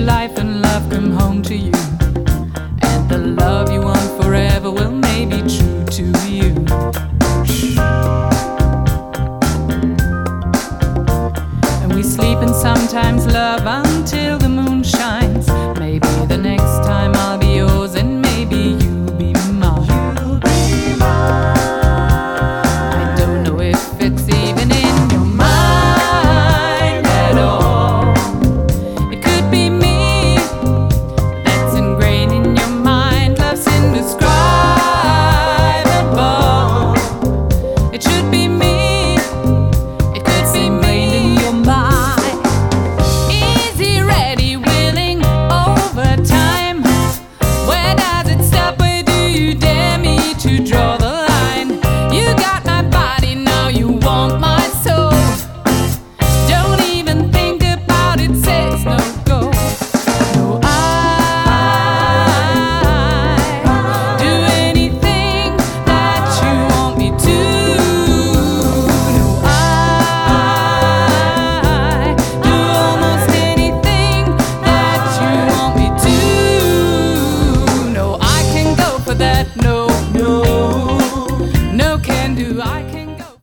life and love come home to you. And the love you want forever will may be true to you. And we sleep and sometimes love until the moon shines. Maybe the next